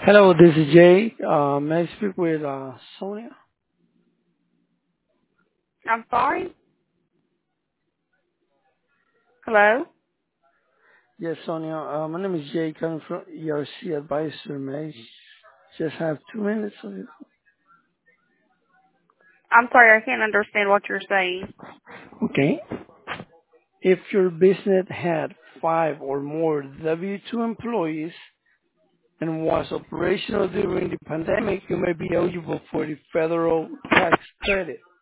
Hello, this is Jay. May I speak with Sonia? I'm sorry? Hello? Yes, Sonia. My name is Jay, coming from ERC Advisor. May I just have 2 minutes of it? I'm sorry, I can't understand what you're saying. Okay. If your business had 5 or more W-2 employees and was operational during the pandemic, you may be eligible for the federal tax credit.